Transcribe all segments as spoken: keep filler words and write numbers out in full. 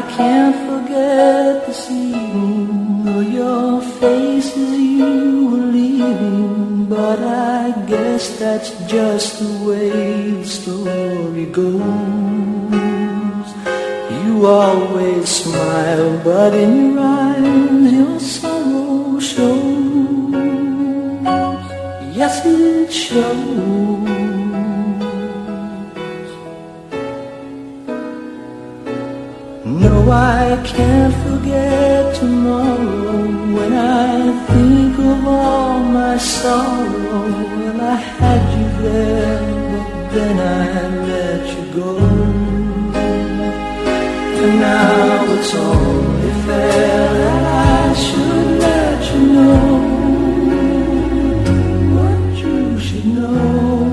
can't forget this evening or your face as you were leaving, but I guess that's just the way the story goes. You always smile, but in your eyes your sorrow shows. Yes, it shows. No, I can't forget tomorrow. When I think of all my sorrow, well, I had you there, but then I let you go. And now it's only fair that I should let you know what you should know.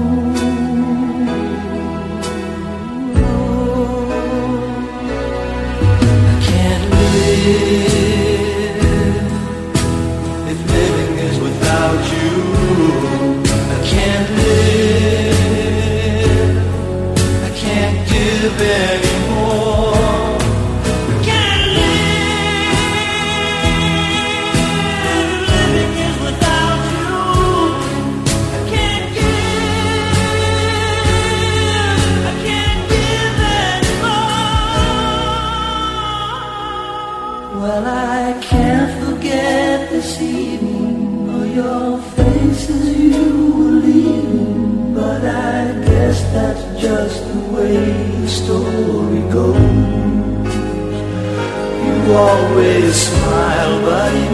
If living is without you, I can't live. I can't give anymore. I can't live. Living is without you. I can't give. I can't give anymore. Well, I can't forget this evening or your face as you were leaving, but I guess that's just the way the story goes. You always smile, but in